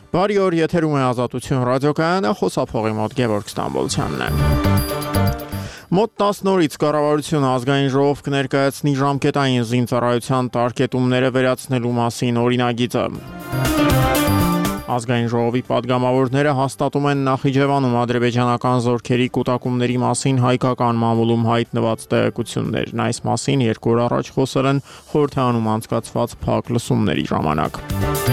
Բարի օր, եթերում է Ազատություն ռադիոկայանը, խոսափողի մոտ Գևորգ Ստամբոլցյանն է։ Մոտ 10 օրից կառավարությունը ազգային ժողով կներկայացնի ժամկետային զինծառայության տարկետումները վերացնելու մասին օրինագիծը։ Ազգային ժողովի падգամավորները հաստատում են Նախիջևանում ադրբեջանական զորքերի կուտակումների մասին հայկական մամուլում հայտնված տեղեկություններն։ Այս մասին 2 օր առաջ խոսել են խորհրդարանում անցկացված փակ լսումների ժամանակ։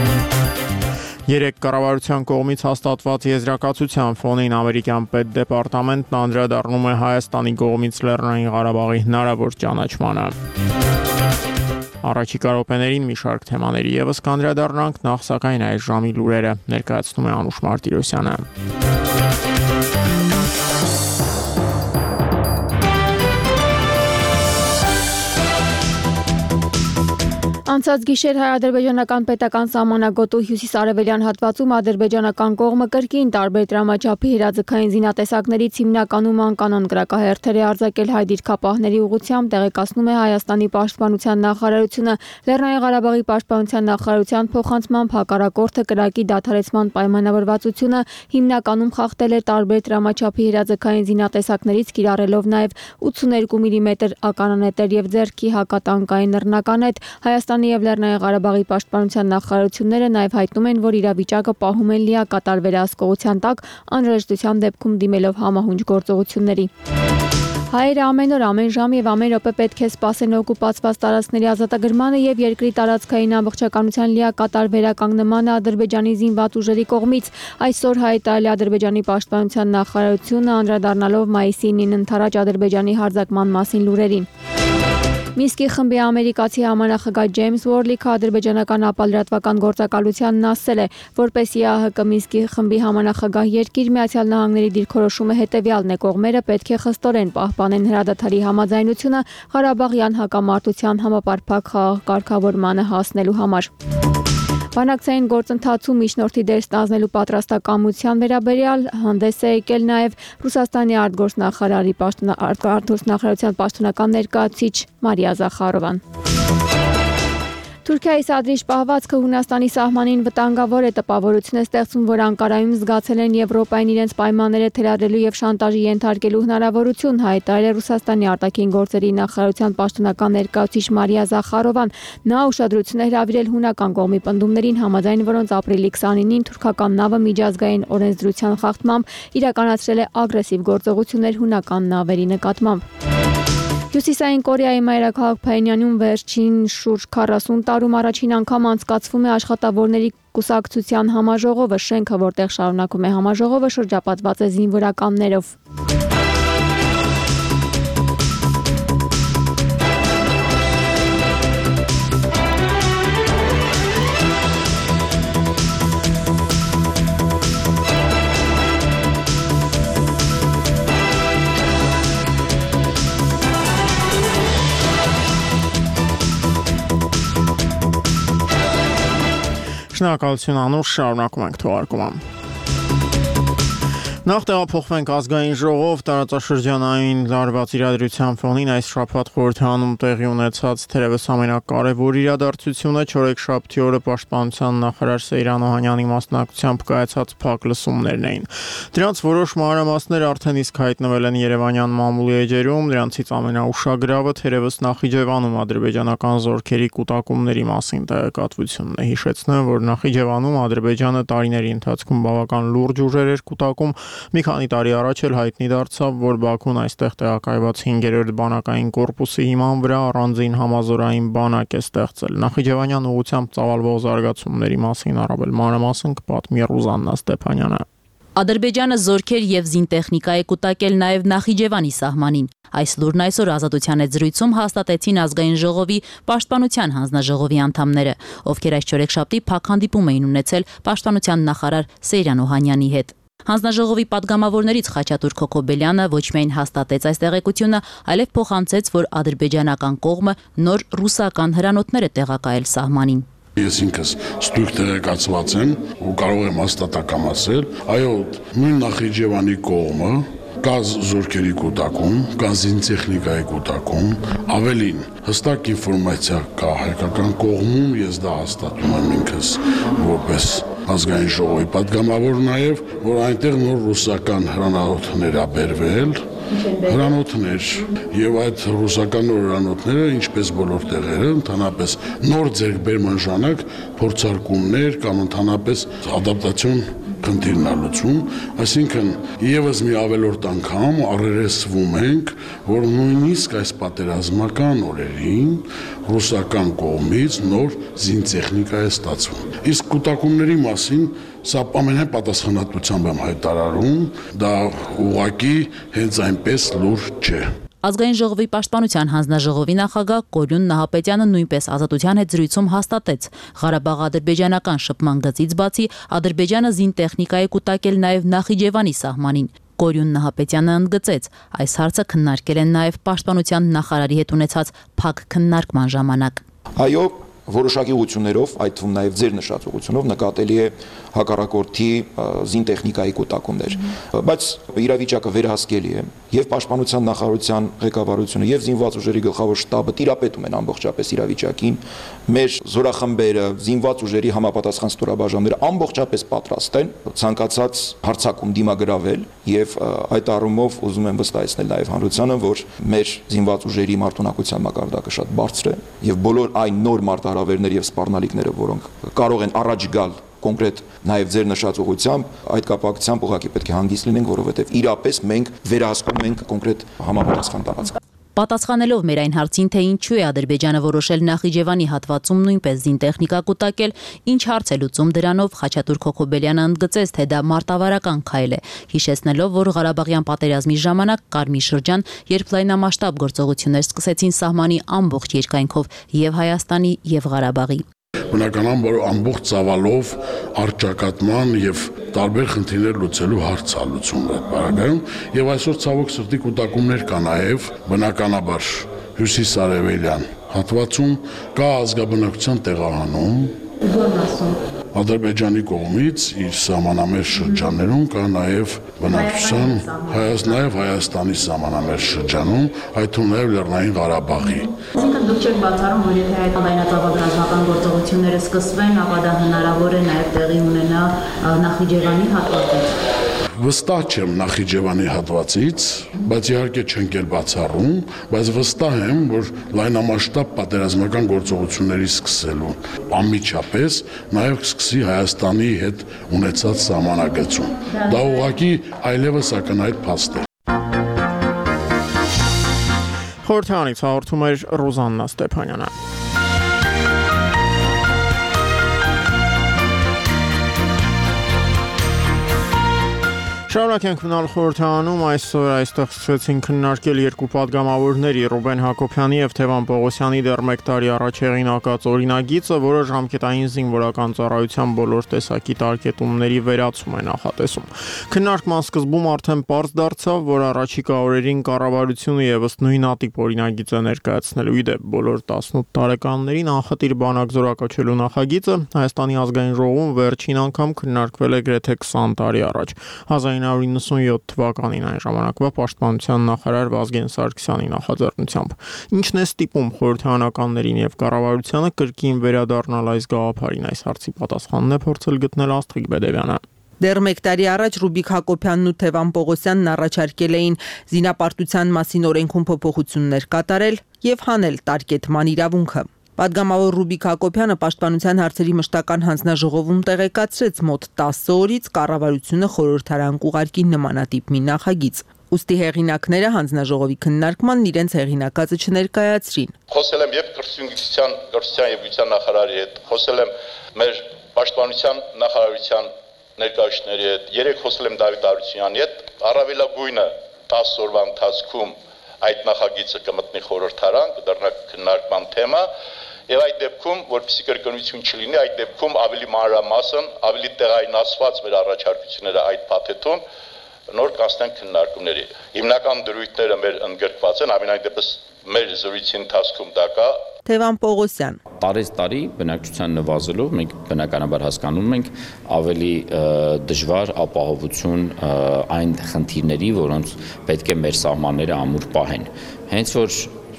Երեք կառավարության կողմից հաստատված եզրակացության ֆոնին ամերիկյան պետդեպարտամենտն անդրադառնում է Հայաստանի կողմից Լեռնային Ղարաբաղի հնարավոր ճանաչմանը։ Առաջիկա րոպեներին մի շարք թեմաների ևս կանդրադառնանք, նախ սակայն այս ժամի լուրերը ներկայացնում է Անուշ Մարտիրոսյանը։ Անցած գիշեր հայ-ադրբեջանական պետական սահմանագոտու հյուսիս-արևելյան հատվածում ադրբեջանական կողմը կրկին տարբեր դրամաչափի հրաձգային զինատեսակներից հիմնականում անկանոն կրակահերթեր է արձակել հայ դիրքապահների ուղղությամբ, տեղեկացնում է Հայաստանի պաշտպանության նախարարությունը։ Լեռնային Ղարաբաղի պաշտպանության նախարարության փոխանցմամբ հակառակորդը կրակի դադարեցման պայմանավորվածությունը հիմնականում խախտել է տարբեր դրամաչափի հրաձգային զինատեսակներից, կիրառելով նաև 82 մմ ականանետեր եւ ձեռքի հակատանկային նռնականետ։ Հայաստանի եւ Լեռնային Ղարաբաղի պաշտպանության նախարարությունները նաև հայտնում են, որ իրավիճակը պահում են լիակատար վերահսկողության տակ, անհրաժեշտության դեպքում դիմելով համահունչ գործողությունների։ Հայերը ամեն օր, ամեն ժամ եւ ամեն րոպե պետք է սպասեն օկուպացված տարածքների ազատագրմանը եւ երկրի տարածքային ամբողջականության լիակատար վերականգնմանը Ադրբեջանի զինված ուժերի կողմից։ Այսօր հայտարարել է Ադրբեջանի պաշտպանության նախարարությունը, անդրադառնալով մայիսի 9-ին ընթരാճ Ադրբեջանի հարձակման մասին լուրերին։ Մինսկի խմբի ամերիկացի համանախագահ Ջեյմս Ուորլիքը ադրբեջանական ապալրատվական գործակալությանն ասել է, որպեսզի ԱՀԿ Մինսկի խմբի համանախագահ երկիր Միացյալ Նահանգների դիրքորոշումը հետևյալն է, կողմերը պետք է խստորեն պահպանեն հրադադարի համաձայնությունը Ղարաբաղյան հակամարտության համապարփակ խաղաղ կարգավորմանը հասնելու համար։ Բանակցային գործընթացում միջնորդի դեր ստանձնելու պատրաստակամության վերաբերյալ հանդես է եկել նաև Ռուսաստանի արտգործնախարարության պաշտոնական ներկայացուցիչ Մարիա Զախարովան։ Թուրքիայի սադրիչ պահվածքը Հունաստանի սահմանին վտանգավոր է, տպավորություն է ստեղծում, որ Անկարայում զգացել են Եվրոպային իրենց պայմանները թելադրելու եւ շանտաժի ենթարկելու հնարավորություն, հայտարարել է Ռուսաստանի արտաքին գործերի նախարարության պաշտոնական ներկայացուցիչ Մարիա Զախարովան։ Նա ուշադրություն է հրավիրել հունական կողմի պնդումներին, համաձայն որոնց ապրիլի 29-ին թուրքական նավը միջազգային օրենսդրության խախտմամբ իրականացրել է ագրեսիվ գործողություններ հունական նավերի նկատմամբ։ Հյուսիսային Կորեայի մայրաքաղաք Փայոնյանում վերջին շուրջ 40 տարում առաջին անգամ անցկացվում է աշխատավորների կուսակցության համաժողովը։ Շենքը, որտեղ շարունակվում է համաժողովը, շրջապատված է զինվորականներով։ Շնորհակալություն Անուշ, շարունակում ենք թողարկումը։ Նախ տեղափոխվենք ազգային ժողով տարածաշրջանային լարված իրադրության ֆոնին այս շաբաթ խորհրդարանում տեղի ունեցած թերևս ամենակարևոր իրադարձությունը չորեքշաբթի օրը պաշտպանության նախարար Սեյրան Օհանյանի մասնակցությամբ կայացած փակ լսումներն էին։ Դրանց որոշ մանրամասներ արդեն իսկ հայտնվել են Երևանյան մամուլի էջերում, դրանցից ամենաուշագրավը թերևս Նախիջևանում ադրբեջանական զորքերի կուտակումների մասին տեղեկատվությունն է։ Հիշեցնեմ, որ Նախիջևանում Ադրբեջանը տարիների ընթացքում բավական լուրջ ուժեր էր կուտակում։ Մի քանի տարի առաջ էլ հայտնի դարձավ, որ Բաքուն այստեղ տեղակայված 5-րդ բանակային կորպուսի հիման վրա առանձին համազորային բանակ է ստեղծել։ Նախիջևանյան ուղղությամբ ծավալվող զարգացումների մասին առավել մանրամասն կպատմի Ռուզաննա Ստեփանյանը։ Ադրբեջանը զորքեր եւ զինտեխնիկա է կուտակել նաեւ Նախիջևանի սահմանին։ Այս լուրն այսօր Ազատության հետ զրույցում հաստատեցին ազգային ժողովի պաշտպանության հանձնաժողովի անդամները, ովքեր այս չորեքշաբթի փակ հանդիպում էին ունեցել պաշտպանության նախարար Սեյրան Օհանյանի հետ։ Հանձնաժողովի падգամավորներից Խաչատուր Քոքոբելյանը ոչ միայն հաստատեց այս տեղեկությունը, այլև փոխանցեց, որ ադրբեջանական կողմը նոր ռուսական հրանոթներ է տեղակայել սահմանին։ Ես ինքս ստույգ տեղեկացված եմ ու կարող եմ հաստատակամ ասել, այո, նույն Նախիջևանի կողմը կա զորքերի կուտակում, կա զինտեխնիկայի կուտակում, ավելին հստակ ինֆորմացիա կա հայկական կողմում, ես դա հաստատում եմ ինքս որպես ազգային ժողովի պատգամավոր նաև, որ այնտեղ նոր ռուսական հրանոթներ ա բերվել, հրանոթներ եւ այդ ռուսական հրանոթները, ինչպես բոլոր տեղերը, ընդհանրապես նոր ձեռքբերման ժամանակ փորձարկումներ կամ ընդհանրապես ադապտացիոն խնդիրն է լուծում, այսինքն եւս մի ավելորդ անգամ առերեսվում ենք, որ նույնիսկ այս պատերազմական օրերին ռուսական կողմից նոր զինտեխնիկա է ստացվում։ Իսկ կուտակումների մասին սա ամենայն պատասխանատվությամբ եմ հայտարարում, դա ուղղակի հենց այնպես լուրջ չէ։ Ազգային ժողովի պաշտպանության հանձնաժողովի նախագահ Կորյուն Նահապետյանը նույնպես Ազատության հետ զրույցում հաստատեց. Ղարաբաղ-ադրբեջանական շփման գծից բացի Ադրբեջանը զինտեխնիկա է կուտակել նաև Նախիջևանի սահմանին։ Կորյուն Նահապետյանը ընդգծեց. այս հարցը քննարկել են նաև պաշտպանության նախարարի հետ ունեցած փակ քննարկման ժամանակ։ Այո, որոշակի ուղղություններով, այդ թվում նաև ձեր նշած ուղղությունով նկատելի է հակառակորդի զինտեխնիկայի կուտակումներ, բայց իրավիճակը վերահսկելի է եւ պաշտպանության նախարարության ղեկավարությունը եւ զինված ուժերի գլխավոր շտաբը տիրապետում են ամբողջապես իրավիճակին, մեր զորախմբերը, զինված ուժերի համապատասխան ստորաբաժանումները ամբողջապես պատրաստ են ցանկացած հարձակում դիմագրավել եւ այդ առումով ուզում եմ վստահեցնել նաև հանրությանը, որ մեր զինված ուժերի մարտունակության մակարդակը շատ բարձր է եւ բոլոր այն նոր մարտահրավերներ եւ սպառնալիքները, որոնք կարող են առաջ գալ կոնկրետ նաև ձեր նշած ուղղությամբ, այդ կապակցությամբ ուղղակի պետք է հանգիստ լինենք, որովհետև իրապես մենք վերահսկում ենք կոնկրետ համապատասխան տարածք։ Պատասխանելով մեր այն հարցին, թե ինչու է Ադրբեջանը որոշել Նախիջևանի հատվածում նույնպես զինտեխնիկա կուտակել, ինչ հարց է լուծում դրանով, Խաչատուր Քոքոբելյանը ընդգծեց, թե դա մարտավարական քայլ է, հիշեցնելով, որ Ղարաբաղյան պատերազմի ժամանակ կար մի շրջան, երբ լայնամասշտաբ գործողություններ սկսեցին սահմանի ամբողջ երկայնքով եւ Հայաստանի եւ Ղարաբաղի։ Բնականաբար, որ ամբողջ ծավալով առճակատման եւ տարբեր խնդիրներ լուծելու հարց է լուծում այդ բaragայում եւ այսօր ցավոք սրտի կուտակումներ կա նաեւ բնականաբար հյուսիսարևելյան հատվածում կա ազգաբնակության տեղահանում Ադրբեջանի կողմից իր սահմանամերձ շրջաններում կա նաև բնակչության նաև Հայաստանի սահմանամերձ շրջանում, այդ թվում նաև Լեռնային Ղարաբաղի։ Այսինքն դուք չեք բացառում, որ եթե այդ լայնածավալ ռազմական գործողությունները սկսվեն, ապա դա հնարավոր է նաև տեղի ունենա Նախիջևանի հատվածից։ Վստահ չեմ Նախիջևանի հատվածից, բայց իհարկե չենք էլ բացառում, բայց վստահ եմ, որ լայնամասշտաբ պատերազմական գործողությունների սկսելու անմիջապես նաև կսկսի Հայաստանի հետ ունեցած սահմանագծում։ Դա ուղղակի այլևս ակնհայտ փաստ է։ Խորհրդարանից հաղորդում էր Ռոզաննա Ստեփանյանը։ Շարունակենք մնալ խորհրդարանում, այսօր այստեղ սկսեցին քննարկել երկու պատգամավորների Ռուբեն Հակոբյանի եւ Թևան Պողոսյանի դեռ 1 տարի առաջ հեղինակած օրինագիծը, որը ժամկետային զինվորական ծառայության բոլոր տեսակի տարկետումների վերացում է նախատեսում։ Քննարկման սկզբում արդեն պարզ դարձավ, որ առաջիկա օրերին կառավարությունը եւս նույնատիպ օրինագիծ է ներկայացնելու։ Իդեպ բոլոր 18 տարեկաններին անխտիր բանակ զորակոչելու նախագիծը Հայաստանի ազգային ժողովում վերջին անգամ քննարկվել է գրեթե 20 տարի առաջ։ 1997 թվականին այն ժամանակվա պաշտպանության նախարար Վազգեն Սարգսյանի նախաձեռնությամբ։ Ինչն է ստիպում խորհրդարանականներին եւ կառավարությանը կրկին վերադառնալ այս գաղափարին, այս հարցի պատասխանն է փորձել գտնել Աստղիկ Բեդևյանը։ Դեռ 1 տարի առաջ Ռուբիկ Հակոբյանն ու Թևան Պողոսյանն առաջարկել էին զինապարտության մասին օրենքում փոփոխություններ կատարել եւ հանել տարկետման իրավունքը։ Պատգամավոր Ռուբիկ Հակոբյանը պաշտպանության հարցերի մշտական հանձնաժողովում տեղեկացրեց մոտ 10 օրից կառավարությունը խորհրդարան կուղարկի նմանատիպ մի նախագիծ։ Ուստի հեղինակները հանձնաժողովի քննարկմանն իրենց հեղինակածը չներկայացրին։ Խոսել եմ եւ կրթության եւ գիտության նախարարի հետ, խոսել եմ մեր պաշտպանության նախարարության ներկայացուցիչների հետ, երեք խոսել եմ Դավիթ Արությունյանի հետ, առավելագույնը 10 օրվա ընթացքում այդ նախագիծը կմտնի խորհրդարան, կդառնա քննարկման թեմա, եւ այդ դեպքում, որպեսզի կրկնություն չլինի, այդ դեպքում ավելի մանրամասն, ավելի տեղայնացված մեր առաջարկությունները այդ փաթեթում նոր կանցնեն քննարկումների։ Հիմնական դրույթները մեր ընդգրկված են, ամենայն դեպս մեր զրույցի ընթացքում դա կա։ Թևան Պողոսյան տարի բնակչության նվազելով մենք բնականաբար հասկանում ենք ավելի դժվար ապահովություն այն խնդիրների, որոնց պետք է մեր սահմանները ամուր պահեն։ Հենց որ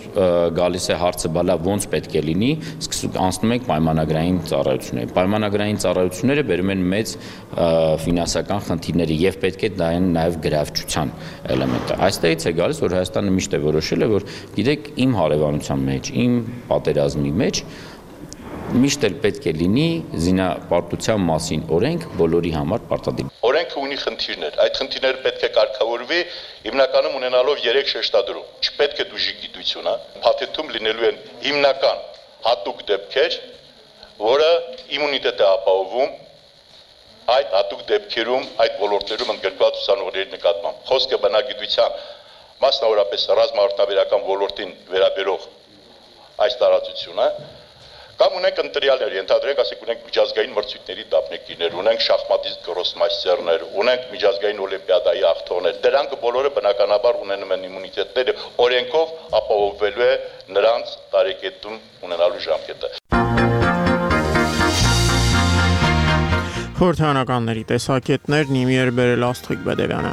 գալիս է հարցը բալա ոնց պետք է լինի, անցնում ենք պայմանագրային ծառայությունների։ Պայմանագրային ծառայությունները բերում են մեծ ֆինանսական խնդիրների եւ պետք է դա են նաեւ գրավչության էլեմենտը։ Այստեղից է գալիս, որ Հայաստանը միշտ է որոշել է, որ գիտեք, իմ հարևանության մեջ, իմ պատերազմի մեջ միշտ էլ պետք է լինի զինապարտության մասին օրենք բոլորի համար պարտադիր։ Օրենքը ունի խնդիրներ, այդ խնդիրները պետք է կարգավորվի հիմնականում ունենալով 3 շեշտադրում։ Չպետք է դուժի գիտությունը, փաթեթում լինելու են հիմնական հատուկ դեպքեր, որը իմունիտետ է ապահովում այդ հատուկ դեպքերում, այդ ոլորտներում ընդգրկված ուսանողների նկատմամբ։ Խոսքը բնագիտության, մասնավորապես ռազմաարդյունաբերական ոլորտին վերաբերող այս տարածությունը Կամ ունենք ընտրյալներ, ենթադրենք, ասենք ունենք միջազգային մրցույթների դափնեկիրներ, ունենք շախմատիստ գրոսմայստերներ, ունենք միջազգային օլիմպիադայի աղթողներ։ Դրանք բոլորը բնականաբար ունենում են իմունիտետներ, օրենքով ապահովվելու է նրանց տարեկետում ունենալու ժամկետը։ Խորհրդարանականների տեսակետներն իմիեր բերել Աստղիկ Բեդևյանը։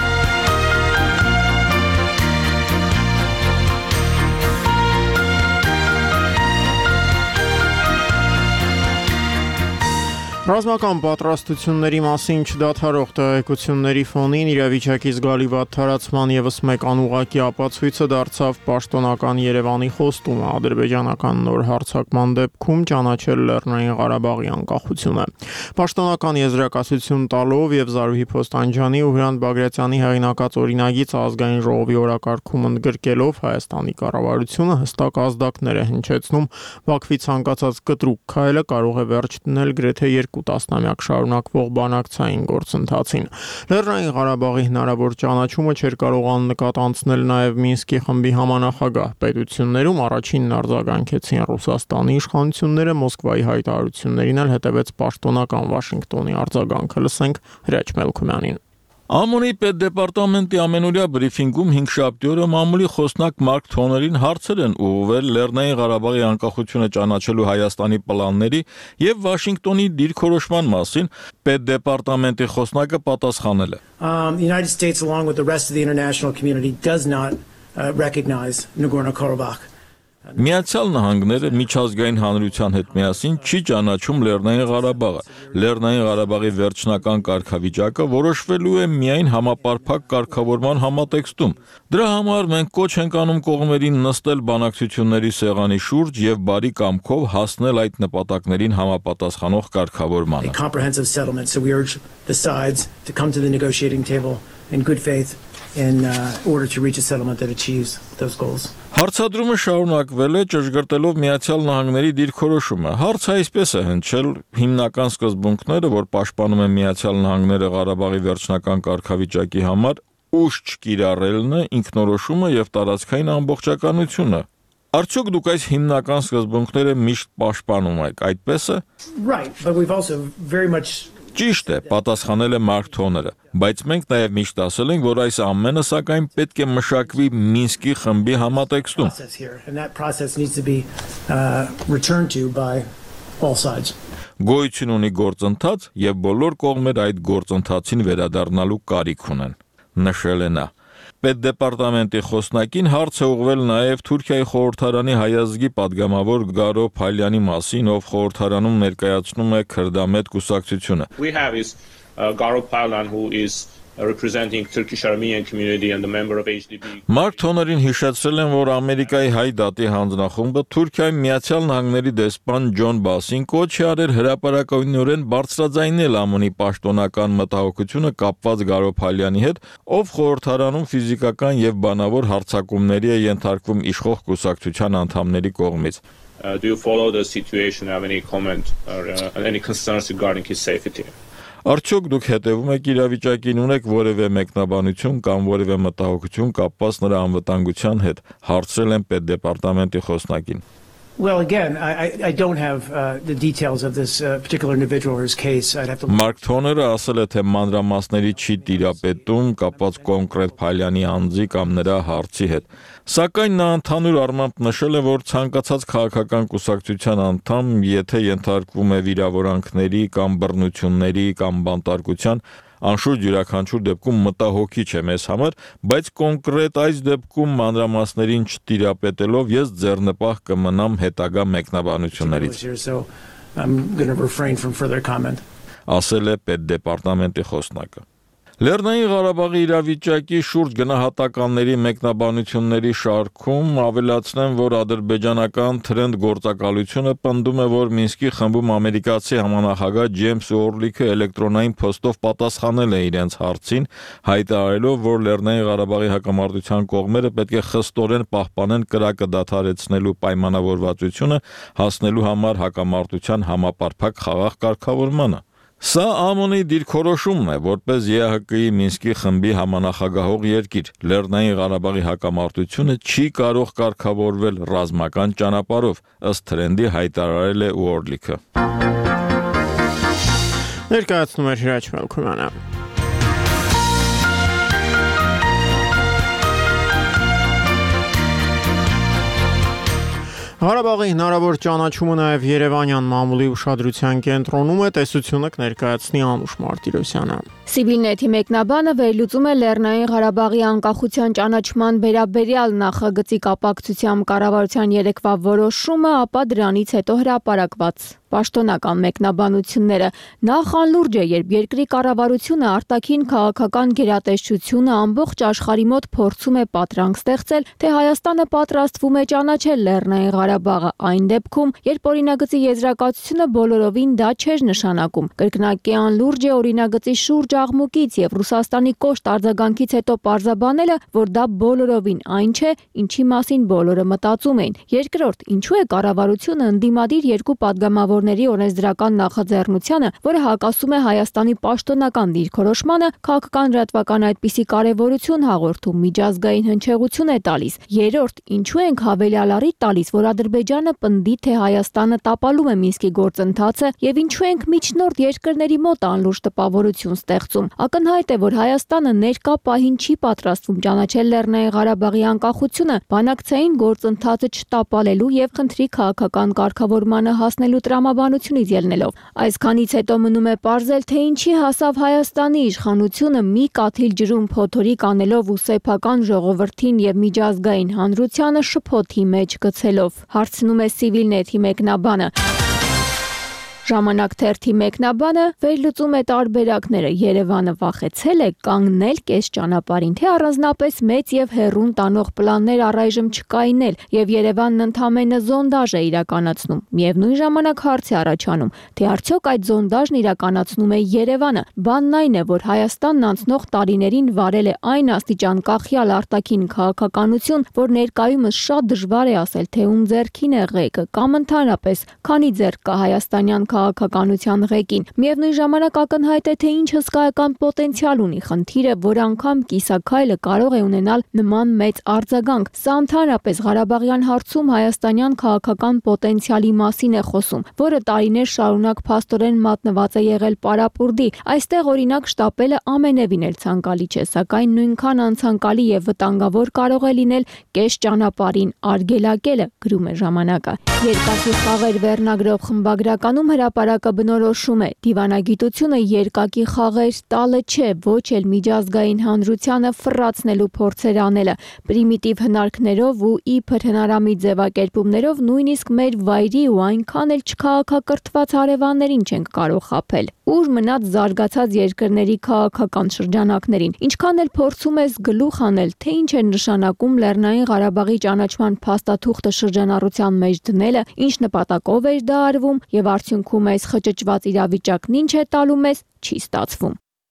Ռազմական պատրաստությունների մասին չդադարող տեղեկությունների ֆոնին իրավիճակի զգալի վատթարացման ևս մեկ անուղղակի ապացույցը դարձավ պաշտոնական Երևանի խոստումը ադրբեջանական նոր հարձակման դեպքում ճանաչել Լեռնային Ղարաբաղի անկախությունը։ Պաշտոնական եզրակացություն տալով եւ Զարուհի Փոստանջյանի ու Հրանտ Բագրատյանի հեղինակած օրինագիծ ազգային ժողովի օրակարգում ընդգրկելով Հայաստանի կառավարությունը հստակ ազդակներ է հնչեցնում Բաքվի ցանկացած կտրուկ քայլը կարող է վերջ դնել գրեթե 2 տասնամյակ շարունակվող բանակցային գործընթացին։ Լեռնային Ղարաբաղի հնարավոր ճանաչումը չէր կարող աննկատ անցնել նաև Մինսկի խմբի համանախագահ պետություններում առաջինն արձագանքեցին Ռուսաստանի իշխանությունները, Մոսկվայի հայտարարություններին էլ հետևեց պաշտոնական Վաշինգտոնի արձագանքը, լսենք Հրաչ Մելքումյանին։ ԱՄՆ-ի պետդեպարտամենտի ամենօրյա բրիֆինգում 5-շաբթի օրը մամուլի խոսնակ Մարկ Թոներին հարցեր են ուղղվել Լեռնային Ղարաբաղի անկախությունը ճանաչելու Հայաստանի պլանների եւ Վաշինգտոնի դիրքորոշման մասին։ Պետդեպարտամենտի խոսնակը պատասխանել է. The United States along with the rest of the international community does not recognize Nagorno-Karabakh. Միացյալ Նահանգները միջազգային հանրության հետ միասին չի ճանաչում Լեռնային Ղարաբաղը։ Լեռնային Ղարաբաղի վերջնական կարգավիճակը որոշվելու է միայն համապարփակ կարգավորման համատեքստում։ Դրա համար մենք կոչ ենք անում կողմերին նստել բանակցությունների սեղանի շուրջ եւ բարի կամքով հասնել այդ նպատակներին համապատասխանող կարգավորմանը։ A comprehensive settlement, so we urge the sides to come to the negotiating table in good faith in order to reach a settlement that achieves those goals. Հարցադրումը շարունակվել է ճշգրտելով Միացյալ Նահանգների դիրքորոշումը։ Հարցը այսպես է հնչել հիմնական սկզբունքները, որ պաշտպանում են Միացյալ Նահանգները Ղարաբաղի վերջնական կարգավիճակի համար, ուժ չկիրառելն է, ինքնորոշումը եւ տարածքային ամբողջականությունը։ Արդյոք դուք այս հիմնական սկզբունքները միշտ պաշտպանում եք, այդպես է։ Right, but we've also very much Ճիշտ է, պատասխանել է Մարկ Թոները, բայց մենք նաև միշտ ասել ենք, որ այս ամենը սակայն պետք է մշակվի Մինսկի խմբի համատեքստում։ Գոյություն ունի գործընթաց եւ բոլոր կողմերը այդ գործընթացին վերադառնալու կարիք ունեն, նշել է նա։ Պետդեպարտամենտի խոսնակին հարց է ուղղվել նաև Թուրքիայի խորհրդարանի հայազգի падգամավոր Գարո Փալյանի մասին, ով խորհրդարանում ներկայացնում է քրդամետ կուսակցությունը։ We have is Garo Palyan, who is representing Turkish Armenian community and the member of HDP. Մարկ Թոներին հիշեցրել են, որ Ամերիկայի հայ դատի հանձնախումբը Թուրքիայի Միացյալ Նահանգների դեսպան Ջոն Բասին կոչ է արել հրապարակայնորեն բարձրաձայնել ԱՄՆ-ի պաշտոնական մտահոգությունը կապված Գարո Փալյանի հետ, ով խորհրդարանում ֆիզիկական եւ բանավոր հարձակումների է ենթարկվում իշխող կուսակցության անդամների կողմից։ Do you follow the situation? Have any comment or any concerns regarding his safety? Արդյոք դուք հետևում եք իրավիճակին, ունեք որևէ մեկնաբանություն կամ որևէ մտահոգություն կապված նրա անվտանգության հետ, հարցրել են պետդեպարտամենտի խոսնակին։ Well, again, I don't have the details of this particular individual or his case. I'd have to. Մարկ Թոները ասել է, թե մանրամասների չի տիրապետում կապված կոնկրետ Փալյանի անձի կամ նրա հարցի հետ։ Սակայն նա ընդհանուր առմամբ նշել է, որ ցանկացած քաղաքական կուսակցության անդամ, եթե ենթարկվում է վիրավորանքների կամ բռնությունների կամ բանտարկության, Անշուշտ յուրաքանչյուր դեպքում մտահոգիչ է մեզ համար, բայց կոնկրետ այս դեպքում մանրամասներին չտիրապետելով ես ձեռնպահ կմնամ հետագա մեկնաբանություններից, ասել է պետդեպարտամենտի խոսնակը։ Լեռնային Ղարաբաղի իրավիճակի շուրջ գնահատականների մեկնաբանությունների շարքում ավելացնեմ, որ ադրբեջանական թրենդ գործակալությունը պնդում է, որ Մինսկի խմբում ամերիկացի համանախագահ Ջեյմս Օրլիքը էլեկտրոնային փոստով պատասխանել է իրենց հարցին, հայտարարելով, որ Լեռնային Ղարաբաղի հակամարտության կողմերը պետք է խստորեն պահպանեն կրակը դադարեցնելու պայմանավորվածությունը, հասնելու համար հակամարտության համապարփակ խաղաղ կարգավորմանը։ Սա ԱՄՆ-ի դիրքորոշումն է, որպես ԵԱՀԿ-ի Մինսկի խմբի համանախագահող երկիր։ Լեռնային Ղարաբաղի հակամարտությունը չի կարող կարգավորվել ռազմական ճանապարհով, ըստ թրենդի հայտարարել է Օրլիքը։ Ներկայացնում է Հրաչ Մելքումյանը։ Ղարաբաղի հնարավոր ճանաչումը նաև Երևանյան մամուլի ուշադրության կենտրոնում է, տեսությունը կներկայացնի Անուշ Մարտիրոսյանը։ Civilnet-ի մեկնաբանը վերլուծում է Լեռնային Ղարաբաղի անկախության ճանաչման վերաբերյալ նախագծի կապակցությամբ կառավարության երեկվա որոշումը, ապա դրանից հետո հրապարակված պաշտոնական մեկնաբանությունները։ Նախ անլուրջ է, երբ երկրի կառավարությունը արտաքին քաղաքական գերատեսչությունը ամբողջ աշխարհի մոտ փորձում է պատրանք ստեղծել, թե Հայաստանը պատրաստվում է ճանաչել Լեռնային Ղարաբաղը այն դեպքում, երբ օրինագծի եզրակացությունը բոլորովին դա չէր նշանակում։ Կրկնակի անլուրջ է օրինագծի շուրջ աղմուկից եւ Ռուսաստանի կոշտ արձագանքից հետո պարզաբանելը, որ դա բոլորովին այն չէ, ինչի մասին բոլորը մտածում էին։ Երկրորդ, ինչու է կառավարությունը ընդդիմադիր երկու падգամավորների օրենսդրական նախաձեռնությանը, որը հակասում է Հայաստանի պաշտոնական դիրքորոշմանը, քաղաքական լրատվական այդպիսի կարևորություն հաղորդում, միջազգային հնչեղություն է տալիս։ Երրորդ, ինչու ենք հավելյալ առիթ տալիս, որ Ադրբեջանը պնդի, թե Հայաստանը տապալում է Մինսկի գործընթացը եւ ինչու ենք միջնորդ երկրների մոտ անլուրջ տպավորություն ստեղծում։ Ակնհայտ է, որ Հայաստանը ներկա պահին չի պատրաստվում ճանաչել Լեռնային Ղարաբաղի անկախությունը, բանակցային գործընթացը չտապալելու եւ խնդրի քաղաքական կարգավորմանը հասնելու տրամաբանությունից ելնելով։ Այսքանից հետո մնում է պարզել, թե ինչի հասավ Հայաստանի իշխանությունը մի կաթիլ ջրում փոթորիկ անելով ու սեփական ժողովրդին եւ միջազգային հանրությանը շփոթի մեջ գցելով։ Հարցնում է Civilnet-ի մեկնաբանը։ Ժամանակ թերթի մեկնաբանը վերլուծում է տարբերակները։ Երևանը վախեցել է կանգնել կես ճանապարհին, թե առանձնապես մեծ եւ հեռուն տանող պլաններ առայժմ չկային էլ, եւ Երևանն ընդամենը զոնդաժ է իրականացնում։ Միևնույն ժամանակ հարց է առաջանում, թե արդյոք այդ զոնդաժն իրականացնում է Երևանը։ Բանն այն է, որ Հայաստանն անցնող տարիներին վարել է այն աստիճան կախյալ արտաքին քաղաքականություն, որ ներկայումս շատ դժվար է ասել, թե ում ձեռքին է ղեկը, կամ ընդհանրապես քանի ձեռք կա հայաստանյան քաղաքականության ղեկին։ Միևնույն ժամանակ ակնհայտ է, թե ինչ հսկայական պոտենցիալ ունի խնդիրը, որ անգամ կիսաքայլը կարող է ունենալ նման մեծ արձագանք։ Սա ընդհանրապես Ղարաբաղյան հարցում հայաստանյան քաղաքական պոտենցիալի մասին է խոսում, որը տարիներ շարունակ փաստորեն մատնված է եղել պարապուրդի։ Այստեղ օրինակ շտապելը ամենևին էլ ցանկալի չէ, սակայն նույնքան անցանկալի եւ վտանգավոր կարող է լինել կես ճանապարհին արգելակելը, գրում է ժամանակը։ Երկակի խաղեր վերնագրով խմբագրականում հրապարակը բնորոշում է. դիվանագիտությունը երկակի խաղեր տալը չէ, ոչ էլ միջազգային հանրությանը ֆռացնելու փորձեր անելը, պրիմիտիվ հնարքներով ու իբր հնարամիտ ձևակերպումներով նույնիսկ մեր վայրի ու այնքան էլ չքաղաքակրթված հարևաններին չենք կարող խաբել։ Ուր մնաց զարգացած երկրների քաղաքական շրջանակներին։ Ինչքան էլ փորձում ես գլուխ անել, թե ինչ է նշանակում Լեռնային Ղարաբաղի ճանաչման փաստաթուղթը շրջանառության մեջ դնելը, ինչ նպատակով էր դա արվում եւ արդյունքում այս խճճված իրավիճակն ինչ է տալու մեզ, չի ստացվում։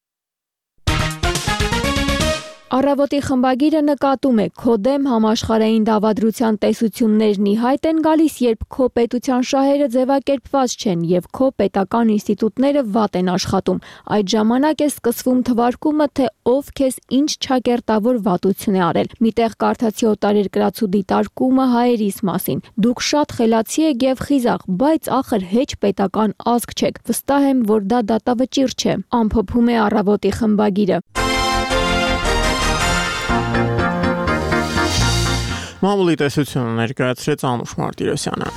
Առավոտի խմբագիրը նկատում է, քո դեմ համաշխարհային դավադրության տեսություններն ի հայտ են գալիս, երբ քո պետության շահերը ձևակերպված չեն եւ քո պետական ինստիտուտները վատ են աշխատում։ Այդ ժամանակ է սկսվում թվարկումը, թե ով քեզ ինչ չակերտավոր վատություն է արել։ Միտեղ կարդացի օտարերկրացու դիտարկումը հայերիս մասին։ Դուք շատ խելացի եք եւ խիզախ, բայց ախր հեչ պետական ազգ չեք։ Վստահ եմ, որ դա դատավճիռ չէ, ամփոփում է Առավոտի խմբագիրը։ Մամուլի տեսությունը ներկայացրեց Անուշ Մարտիրոսյանը։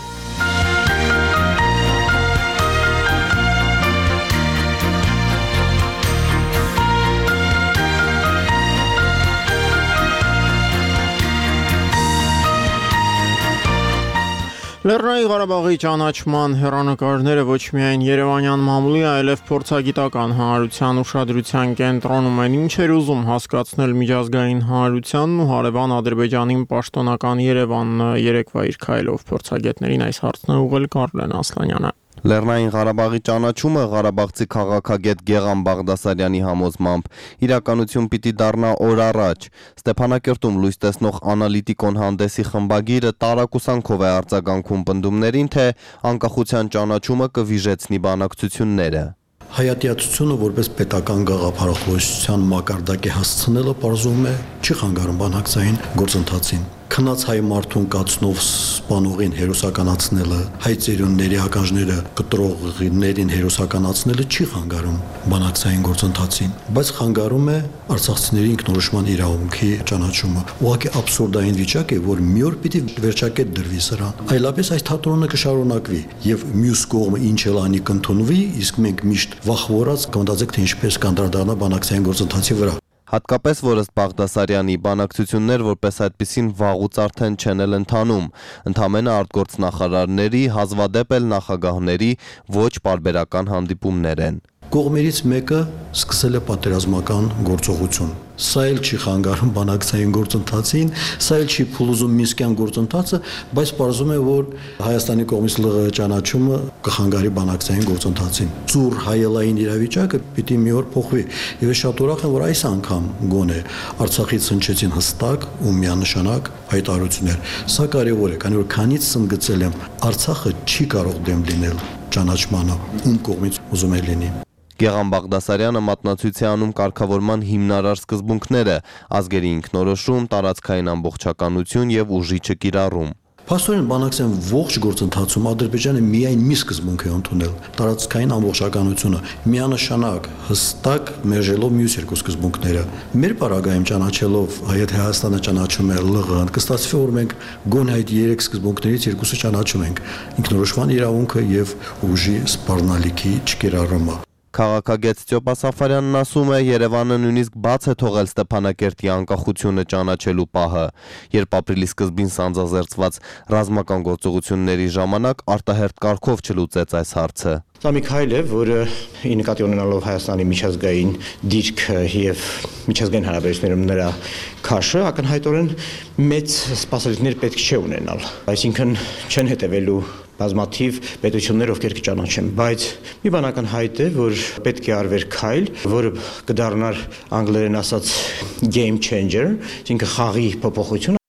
Լեռնային Ղարաբաղի ճանաչման հեռանկարները ոչ միայն երևանյան մամուլի, այլև փորձագիտական հանրության ուշադրության կենտրոնում են, ինչ էր ուզում հասկացնել միջազգային հանրությանն ու հարևան Ադրբեջանին պաշտոնական Երևանը երեկվա իր քայլով փորձագետներին այս հարցն է ուղղել Կարլեն Ասլանյանը։ Լեռնային Ղարաբաղի ճանաչումը ղարաբաղցի քաղաքագետ Գեղամ Բաղդասարյանի համոզմամբ իրականություն պիտի դառնա օր առաջ։ Ստեփանակերտում լույս տեսնող անալիտիկոն հանդեսի խմբագիրը տարակուսանքով է արձագանքում պնդումներին, թե անկախության ճանաչումը կվիժեցնի բանակցությունները։ Հայատյացությունը որպես պետական գաղափարախոսության մակարդակի հասցնելը պարզվում է չի խանգարում բանակցային գործընթացին։ Քնած հայ մարդուն կացնով սպանողին հերոսականացնելը, հայ ծերունների ականջները կտրողներին հերոսականացնելը չի խանգարում բանակցային գործընթացին, բայց խանգարում է արցախցիների ինքնորոշման իրավունքի ճանաչումը։ Ուղղակի աբսուրդային վիճակ է, որ մի օր պիտի վերջակետ դրվի սրան։ Այլապես այս թատրոնը կշարունակվի եւ մյուս կողմը ինչ էլ անի կընդունվի, իսկ մենք միշտ վախվորած կմտածենք, թե ինչպես կանդրադառնա բանակցային գործընթացի վրա։ Հատկապես, որ ըստ Բաղդասարյանի բանակցություններ որպես այդպիսին վաղուց արդեն չեն էլ ընթանում, ընդամենը արտգործնախարարների, հազվադեպ էլ նախագահների ոչ պարբերական հանդիպումներ են։ Կողմերից մեկը սկսել է պատերազմական գործողություն։ Սա էլ չի խանգարում բանակցային գործընթացին, սա էլ չի փլուզում մինսկյան գործընթացը, բայց պարզում է, որ Հայաստանի կողմից ԼՂՀ ճանաչումը կխանգարի բանակցային գործընթացին։ Ծուռ հայելային իրավիճակը պիտի մի օր փոխվի, եւ ես շատ ուրախ եմ, որ այս անգամ գոնե Արցախից հնչեցին հստակ ու միանշանակ հայտարարություններ։ Սա կարևոր է, քանի որ քանից ընդգծել եմ, Արցախը չի կարող դեմ լինել ճանաչմանը, ում կողմից ուզում է լինի։ Գեղամ Բաղդասարյանը մատնացույց է անում կարգավորման հիմնարար սկզբունքները՝ ազգերի ինքնորոշում, տարածքային ամբողջականություն եւ ուժի չկիրառում։ Փաստորեն բանակցային ողջ գործընթացում Ադրբեջանը միայն մի սկզբունք է ընդունել՝ տարածքային ամբողջականությունը, միանշանակ, հստակ մերժելով մյուս երկու սկզբունքները։ Մեր պարագայում ճանաչելով, եթե Հայաստանը ճանաչում է ԼՂՀ-ն, կստացվի, որ մենք գոնե այդ երեք սկզբունքներից երկուսը ճանաչում ենք՝ ինքնորոշման իրավունքը եւ ուժի սպառնալիքի չկիրառումը։ Քաղաքագետ Ստյոպա Սաֆարյանն ասում է, Երևանը նույնիսկ բաց է թողել Ստեփանակերտի անկախությունը ճանաչելու պահը, երբ ապրիլի սկզբին սանձազերծված ռազմական գործողությունների ժամանակ արտահերթ կարգով չլուծեց այս հարցը։ Սա մի քայլ է, որը ի նկատի ունենալով Հայաստանի միջազգային դիրքը եւ միջազգային հարաբերություններում նրա քաշը, ակնհայտորեն մեծ սպասելիքներ պետք չէ ունենալ։ Այսինքն չեն հետևելու բազմաթիվ պետություններ, ովքեր կճանաչեն, բայց մի բան ակնհայտ է, որ պետք է արվեր քայլ, որը կդառնար անգլերեն ասած game changer, այսինքն խաղի փոփոխություն։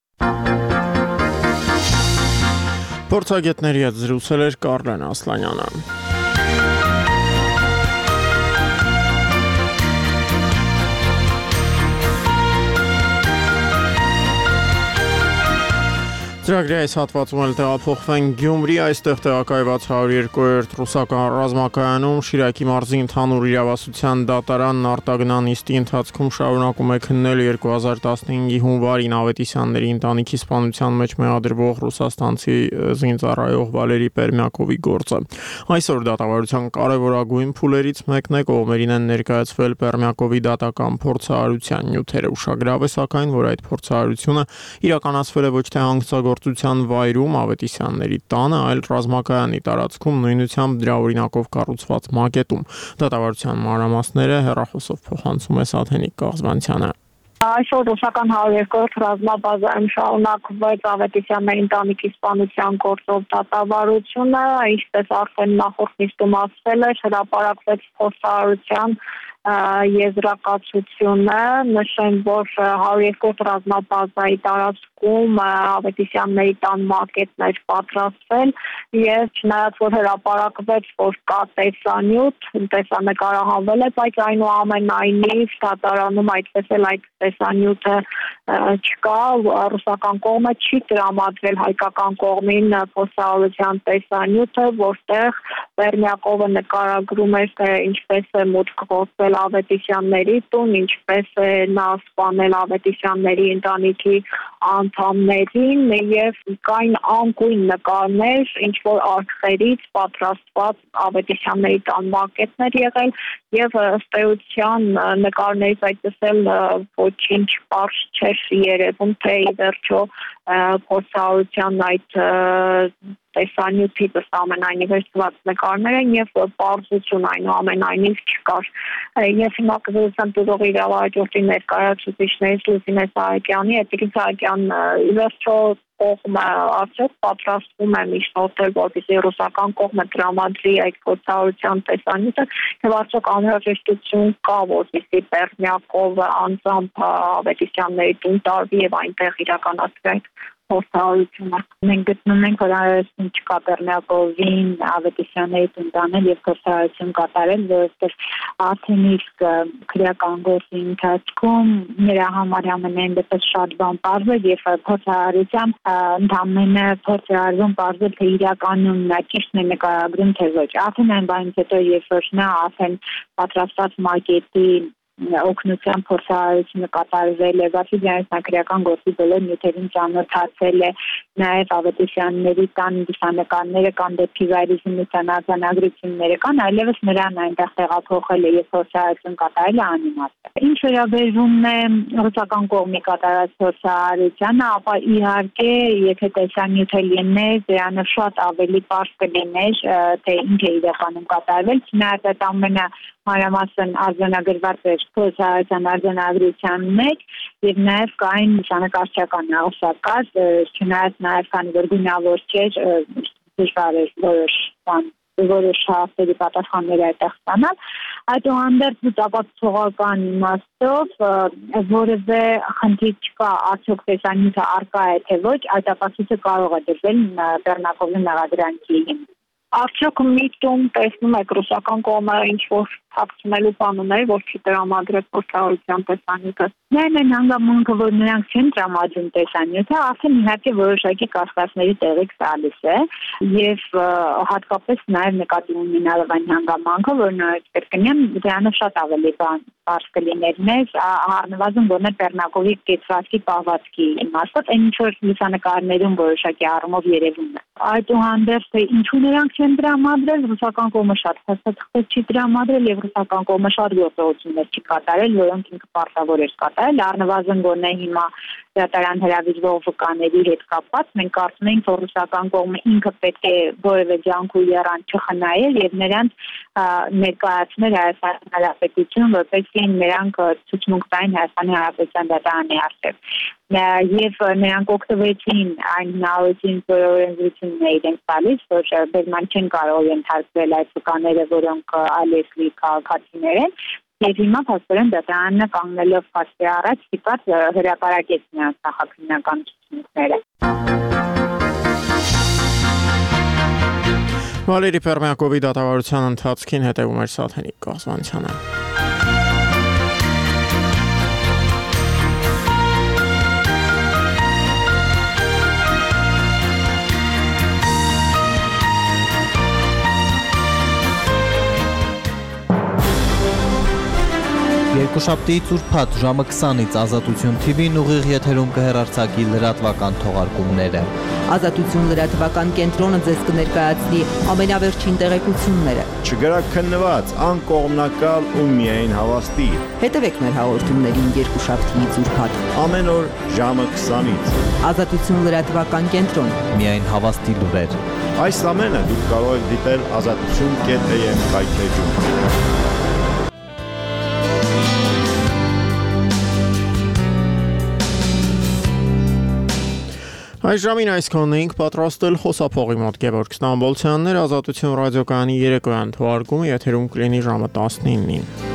Փորձագետների հետ զրուցել էր Կարլեն Ասլանյանը։ Ծրագրի այս հատվածում էլ տեղափոխվենք Գյումրի, այստեղ տեղակայված 102-րդ ռուսական ռազմակայանում Շիրակի մարզի ընդհանուր իրավասության դատարանն արտագնան նիստի ընթացքում շարունակում է քննել 2015-ի հունվարին Ավետիսյանների ընտանիքի սպանության մեջ մեղադրվող ռուսաստանցի զինծառայող Վալերի Պերմյակովի գործը։ Այսօր դատավարության կարևորագույն փուլերից մեկն է կողմերին են ներկայացվել Պերմյակովի դատական փորձարարության նյութերը։ Ուշագրավ է սակայն, որ այդ փորձարարությունը իրականացվել է ոչ թե հանգստագործության վայրում Ավետիսյանների տանը, այլ ռազմակայանի տարածքում նույնությամբ դրա օրինակով կառուցված մակետում։ Դատավարության մանրամասները հեռախոսով փոխանցում է Սաթենիկ Կաղզմանցյանը։ Այսօր ռուսական 102-րդ ռազմաբազայում շարունակվեց Ավետիսյանների ընտանիքի սպանության գործով դատավարությունը, ինչպես արդեն նախորդ նիստում ասվել էր, հրապարակվեց փորձարարության եզրակացությունը, նշեմ, որ 102-րդ ռազմաբազայի տարածքում Ավետիսյանների տան մակետն էր պատրաստվել եւ չնայած որ հրապարակվեց, որ կա տեսանյութ, տեսանկարահանվել է, բայց այնուամենայնիվ դատարանում այդպես էլ այդ տեսանյութը չկա, ռուսական կողմը չի տրամադրել հայկական կողմին փորձարարության տեսանյութը, որտեղ Պերմյակովը նկարագրում էր, թե ինչպես է մուտք գործել Ավետիսյանների տուն, ինչպես է նա սպանել Ավետիսյանների ընտանիքի անդամներին եւ կային անկույն նկարներ, ինչ որ արխերից պատրաստված Ավետիսյանների տան մակետներ եղել Եվ ըստ էության նկարներից այդպես էլ ոչինչ պարզ չէր երևում, թե ի վերջո փորձառության այդ տեսանյութի ըստ ամենայնիվ հեշտված նկարներ են եւ պարզություն այնուամենայնիվ չկար։ Ես հիմա կզրուցեմ տվյալի իրավահաջորդի ներկայացուցիչներից Լուսինե Սահակյանի, Էթիկի Սահակյան, ի վերջո կողմը արդյոք պատրաստվում է միջնորդել, որպեսզի ռուսական կողմը տրամադրի այդ փորձառության տեսանյութը, եւ արդյոք անհրաժեշտություն կա, որպեսզի Պերմյակով անձամբ Ավետիսյանների տուն տարվի եւ այնտեղ իրականացվի այդ փորձառությունը։ Մենք գտնում ենք, որ անհրաժեշտություն չկա Պերմյակովին Ավետիսյանների տուն տանել եւ փորձառություն կատարել, որովհետեւ արդեն իսկ քրեական գործի ընթացքում նրա համար ամենայն դեպս շատ բան պարզվել եւ փորձառությամբ ընդամենը փորձառում պարզել թե իրականում նա ճիշտն է նկարագրում թե ոչ։ Արդեն այն բանից հետո երբ որ նա արդեն պատրաստած մակետի օգնությամբ փորձառությունը կատարվել է, բացի դրանից նա քրեական գործի բոլոր նյութերին ծանոթացել է, նաև Ավետիսյանների տան լուսանկարները կան դեպի վայրի զինծանրագրությունները կան, այլևս նրան այնտեղ տեղափոխել է եւ փորձառություն կատարել է անիմաստ։ Ինչ վերաբերում է ռուսական կողմի կատարած փորձառությանը, ապա իհարկե, եթե տեսանյութը լիներ, դրանով շատ ավելի պարզ կլիներ, թե ինչ է իրականում կատարվել, չնայած այդ ամենը մանրամասն արձանագրված էր փորձառության արձանագրության մեջ եւ նաեւ կային նշանակարչական աղսակած, չնայած նաեւ քանի որ գունավոր չէր, դժվար էր որոշ հարցերի պատասխանները այդտեղ ստանալ, այդուհանդերձ ապացուցողական իմաստով որևէ խնդիր չկա, արդյոք տեսանյութը առկա է թե ոչ, այդ ապացույցը կարող է դրվել Պերմյակովի մեղադրանքի հիմքով։ Արդյոք միտում տեսնում եք ռուսական կողմը ինչ-որ թաքցնելու բան ուներ, որ չի տրամադրել փորձառության տեսանյութը։ Նույն հանգամանքը, որ նրանք չեն տրամադրում տեսանյութը, արդեն իհարկե որոշակի կասկածների տեղիք տալիս է եւ հատկապես նաեւ նկատի ունենալով այն հանգամանքը, որ նորից կրկնեմ, դրանով շատ ավելի բարձ կլիներ մեզ, առնվազն գոնե Պերմյակովի կեցվածքի պահվածքի իմաստով, այն ինչ որ լուսանկարներում որոշակի առումով երևում է։ Այդուհանդերձ թե ինչու նրանք չեն տրամադրել, ռուսական կողմը շատ փաստաթղթեր չի տրամադրել եւ ռուսական կողմը շատ գործողություններ չի կատարել, որոնք ինքը պարտավոր էր կատարել, առնվազն գոնե հիմա դատարան հրավիրվող վկաների հետ կապված մենք կարծում ենք, որ ռուսական կողմը ինքը պետք է որևէ ջանք ու եռան չխնայել եւ նրանց ներկայացնել Հայաստանի Հանրապետություն, որպեսզի նրանք ցուցմունք տային Հայաստանի Հանրապետության դատարանի առջև։ Եվ նրանք օգտվեցին այն հնարավորությունից, որ օրենսդրությունն է իրենց տալիս, որ բերման չեն կարող ենթարկվել այդ վկաները, որոնք այլևս քաղաքացիներ են, եւ հիմա փաստորեն դատարանը կանգնելով փաստի առաջ ստիպած հրապարակեց նրանց նախաքննական ցուցմունքները։ Վալերի Պերմյակովի դատավարության ընթացքին հետևում էր Սաթենիկ Կազմանյանը։ Երկուշաբթիից ուրբաթ ժամը 20-ից Ազատություն TV-ն ուղիղ եթերում կհեռարձակի լրատվական թողարկումները։ Ազատություն լրատվական կենտրոնը ձեզ կներկայացնի ամենավերջին տեղեկությունները։ Չգրաքննված, անկողմնակալ ու միայն հավաստի։ Հետևեք մեր հաղորդումներին երկուշաբթիից ուրբաթ ամեն օր ժամը 20-ից։ Ազատություն լրատվական կենտրոն, միայն հավաստի լուրեր։ Այս ամենը դուք կարող եք դիտել azatutun.am կայքեջում։ Այս ժամին այսքանն էինք պատրաստել խոսափողի մոտ Գևորգ Ստամբոլցյաններ, Ազատություն ռադիոկայանի երեկոյան թողարկումը եթերում կլինի ժամը 19-ին։